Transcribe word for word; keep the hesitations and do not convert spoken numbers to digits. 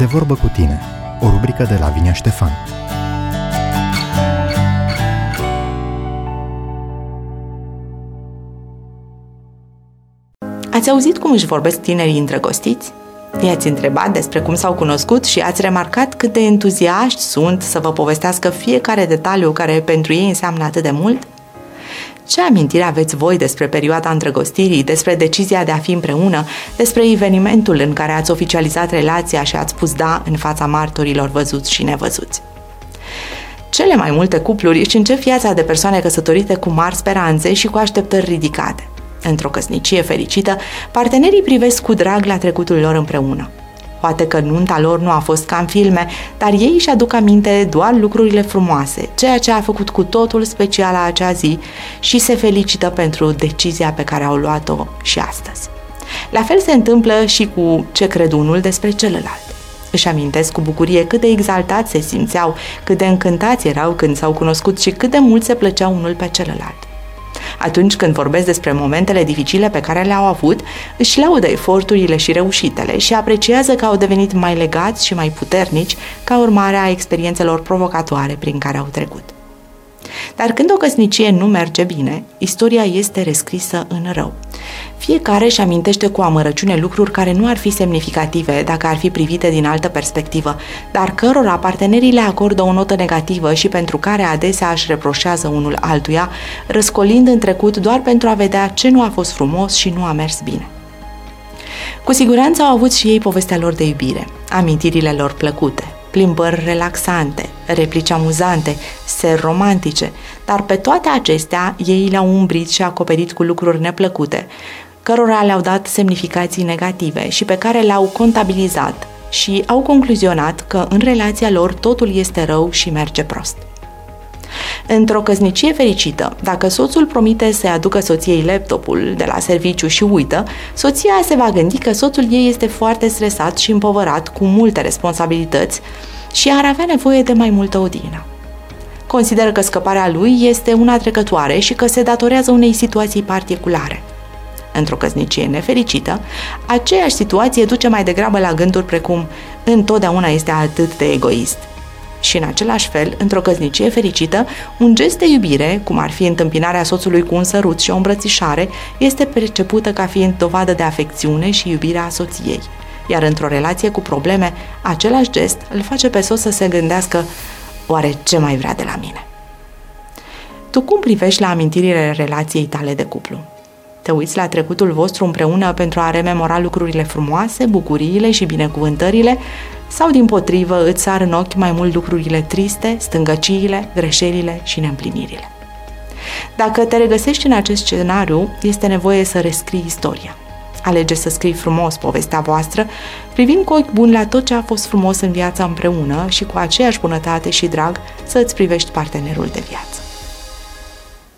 De vorbă cu tine, o rubrică de Lavinia Ștefan. Ați auzit cum își vorbesc tinerii îndrăgostiți? I-ați întrebat despre cum s-au cunoscut și ați remarcat cât de entuziaști sunt să vă povestească fiecare detaliu care pentru ei înseamnă atât de mult? Ce amintiri aveți voi despre perioada îndrăgostirii, despre decizia de a fi împreună, despre evenimentul în care ați oficializat relația și ați spus da în fața martorilor văzuți și nevăzuți? Cele mai multe cupluri își încep viața de persoane căsătorite cu mari speranțe și cu așteptări ridicate. Într-o căsnicie fericită, partenerii privesc cu drag la trecutul lor împreună. Poate că nunta lor nu a fost ca în filme, dar ei își aduc aminte doar lucrurile frumoase, ceea ce a făcut cu totul specială acea zi și se felicită pentru decizia pe care au luat-o și astăzi. La fel se întâmplă și cu ce cred unul despre celălalt. Își amintesc cu bucurie cât de exaltați se simțeau, cât de încântați erau când s-au cunoscut și cât de mult se plăceau unul pe celălalt. Atunci când vorbesc despre momentele dificile pe care le-au avut, își laudă eforturile și reușitele și apreciază că au devenit mai legați și mai puternici ca urmare a experiențelor provocatoare prin care au trecut. Dar când o căsnicie nu merge bine, istoria este rescrisă în rău. Fiecare își amintește cu amărăciune lucruri care nu ar fi semnificative dacă ar fi privite din altă perspectivă, dar cărora partenerii le acordă o notă negativă și pentru care adesea își reproșează unul altuia, răscolind în trecut doar pentru a vedea ce nu a fost frumos și nu a mers bine. Cu siguranță au avut și ei povestea lor de iubire, amintirile lor plăcute, plimbări relaxante, replici amuzante, seri romantice, dar pe toate acestea ei le-au umbrit și acoperit cu lucruri neplăcute, cărora le-au dat semnificații negative și pe care le-au contabilizat și au concluzionat că în relația lor totul este rău și merge prost. Într-o căsnicie fericită, dacă soțul promite să aducă soției laptopul de la serviciu și uită, soția se va gândi că soțul ei este foarte stresat și împovărat cu multe responsabilități și ar avea nevoie de mai multă odihnă. Consideră că scăparea lui este una trecătoare și că se datorează unei situații particulare. Într-o căsnicie nefericită, aceeași situație duce mai degrabă la gânduri precum întotdeauna este atât de egoist. Și în același fel, într-o căsnicie fericită, un gest de iubire, cum ar fi întâmpinarea soțului cu un sărut și o îmbrățișare, este percepută ca fiind dovadă de afecțiune și iubirea soției. Iar într-o relație cu probleme, același gest îl face pe soț să se gândească: oare ce mai vrea de la mine? Tu cum privești la amintirile relației tale de cuplu? Te uiți la trecutul vostru împreună pentru a rememora lucrurile frumoase, bucuriile și binecuvântările, sau dimpotrivă îți sar în ochi mai mult lucrurile triste, stângăciile, greșelile și neîmplinirile? Dacă te regăsești în acest scenariu, este nevoie să rescrii istoria. Alege să scrii frumos povestea voastră, privind cu ochi buni la tot ce a fost frumos în viața împreună și cu aceeași bunătate și drag să îți privești partenerul de viață.